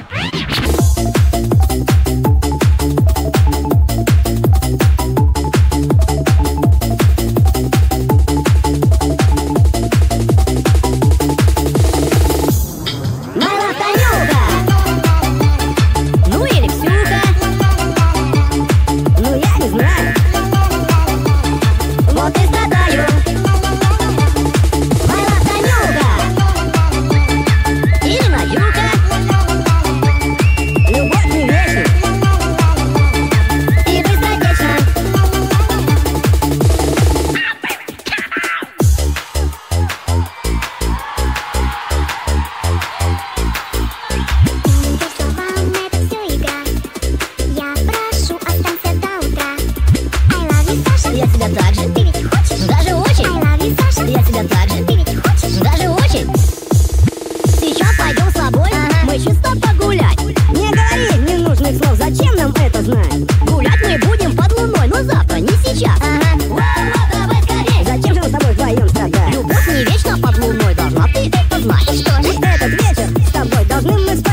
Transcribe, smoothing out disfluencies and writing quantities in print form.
Чисто погулять. Не говори ненужных слов, зачем нам это знать? Гулять мы будем под луной, но завтра, не сейчас. Давай скорей. Зачем же мы с тобой вдвоем страдать? Любовь не вечно под луной, должна ты это знать. Что же? Этот вечер с тобой должны мы